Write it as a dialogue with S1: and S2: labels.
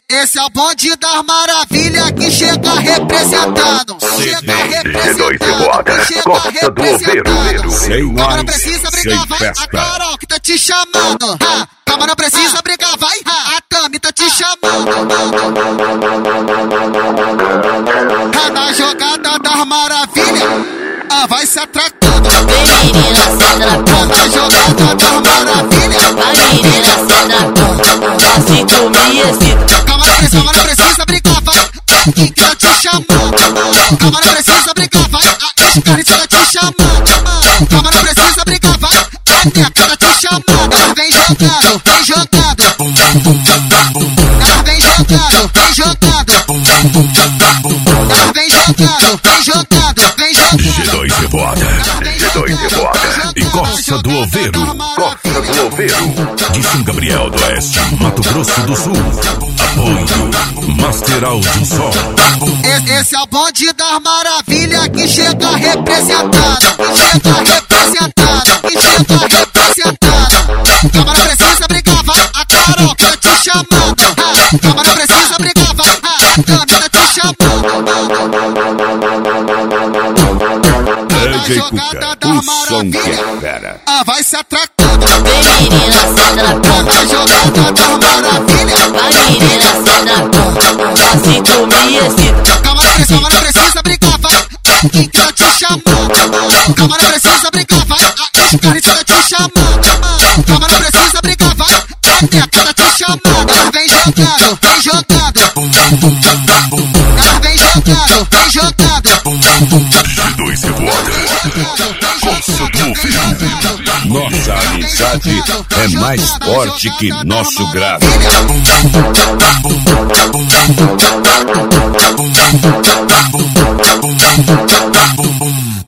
S1: Esse é o bonde das maravilhas que chega representando. Chega representando, chega representando. Calma, não precisa brigar, vai. A Carol que tá te chamando. Calma, não precisa brigar, vai. A Tami tá te chamando. Na jogada das maravilhas, vai se atracando.
S2: Vem menina, senta na ponta.
S1: Na jogada das maravilhas,
S2: Vai menina, senta na ponta. Assim tu me excita.
S1: calma, não precisa brigar, vai. Quem tá te chamando? Calma, não precisa brigar, vai. A Scarlett tá te chamando. Calma, não precisa brigar, vai. A Teca tá te chamando. Ela vem jogando, vem jogando. Ela vem jogando, vem jogando. Ela vem jogando, vem jogando, vem jogando.
S3: G2 Repórter. E Costa do Oveiro. De São Gabriel do Oeste, Mato Grosso do Sul. Apoio Master Áudio Som.
S1: Esse é o bonde das maravilhas que chega representando. Que chega representando. Que chega representando. Calma, não precisa brigar, vai. A Carol que tá te chamando. Calma, não precisa brigar, vai. A Tami tá te chamando.
S3: DJ Cuca, o som que é fera.
S1: Vai se atracando.
S2: Vem menina, senta na ponta.
S1: Na jogada das maravilhas.
S2: Vai menina, senta na ponta. Assim tu me excita.
S1: Calma, não precisa brigar, vai. Quem tá te chamando? Calma, não precisa brigar, vai. A Scarlett tá te chamando. Calma, não precisa brigar, vai. A Teca tá te chamando. Ela vem jogando, vem jogando. Ela vem jogando, vem jogando.
S3: G2 Repórter. Costa do Oveiro. Nossa amizade é mais forte que nosso grave.